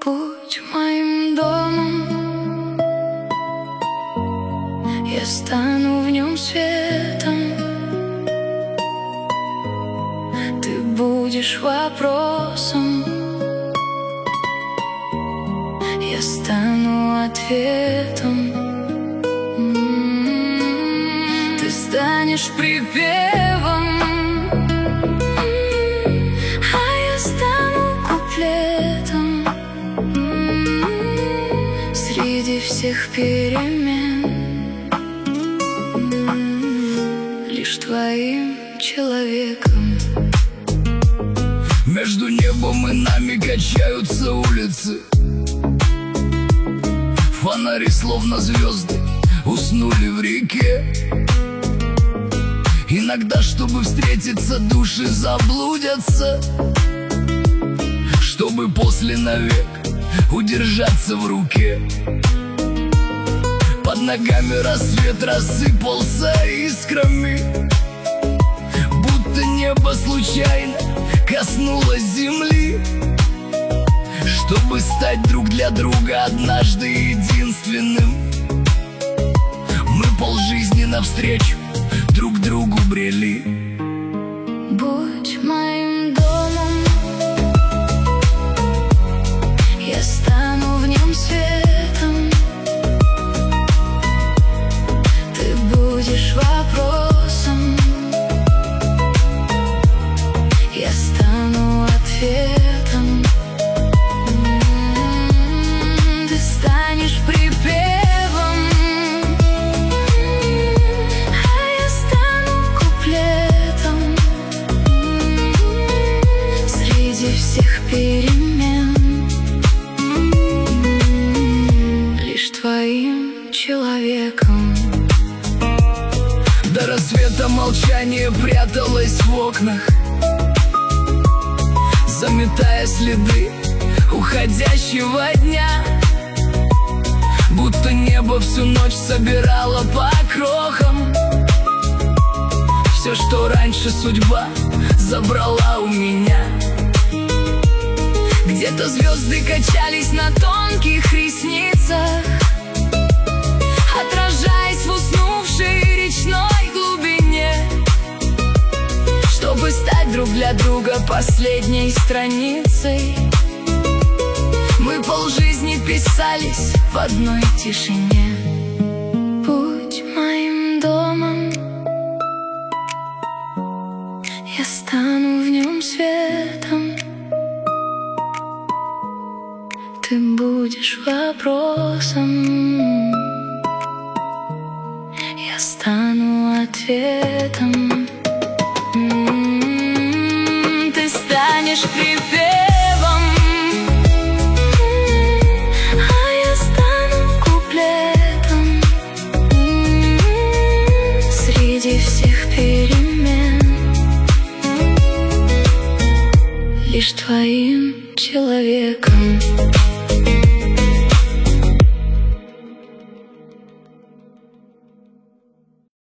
Будь моим домом, я стану в нем светом. Ты будешь вопросом, я стану ответом. Ты станешь припевом, а я стану куплетом. Среди всех перемен лишь твоим человеком. Между небом и нами качаются улицы. Фонари, словно звезды, уснули в реке. Иногда, чтобы встретиться, души заблудятся, чтобы после навек удержаться в руке. Под ногами рассвет рассыпался искрами, будто небо случайно коснулось земли, чтобы стать друг для друга однажды единственным. Мы полжизни навстречу друг другу брели. Будь моим домом, я стану в нем светом. Ты будешь вопросом, я стану ответом. Ты станешь припевом, а я стану куплетом. Среди всех перемен лишь твоим человеком. До рассвета молчание пряталось в окнах, заметая следы уходящего дня. Будто небо всю ночь собирало по крохам все, что раньше судьба забрала у меня. Где-то звезды качались на тонких ресницах, отражаясь в уснувшей речной глубине, чтобы стать друг для друга последней страницей. Мы полжизни писались в одной тишине. Будь моим домом, я стану в нем светом. Ты будешь вопросом, я стану ответом. Ты станешь припевом, а я стану куплетом. Среди всех перемен лишь твоим человеком.